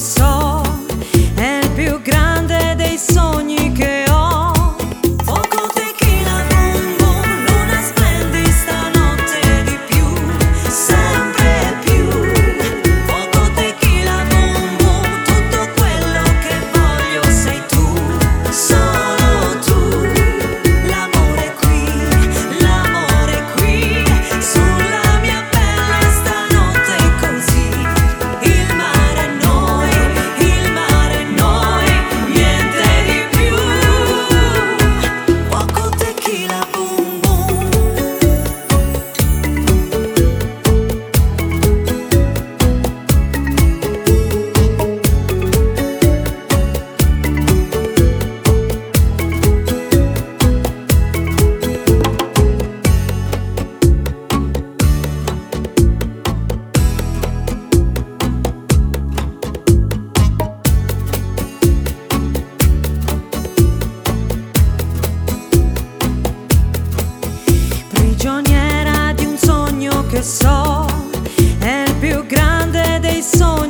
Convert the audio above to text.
so, è il più grande dei sogni che ho. Poco tequila, boom boom, luna splendi stanotte di più, sempre più. Poco tequila, boom boom, tutto quello che voglio sei tu, solo tu. L'amore qui, sulla mia pelle stanotte così. Il mare noi, niente di più. Poco tequila, boom boom. Prigioniera di un sogno che so, è il più grande dei sogni